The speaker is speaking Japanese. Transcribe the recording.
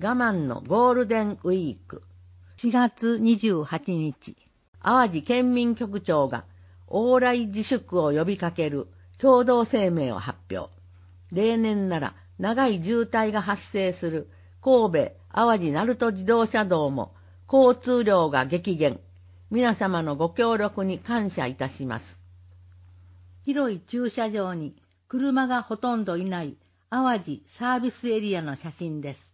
我慢のゴールデンウィーク。 4月28日。 淡路県民局長が往来自粛を呼びかける共同声明を発表。例年なら長い渋滞が発生する神戸淡路鳴門自動車道も交通量が激減。皆様のご協力に感謝いたします。 広い駐車場に車がほとんどいない淡路サービスエリアの写真です。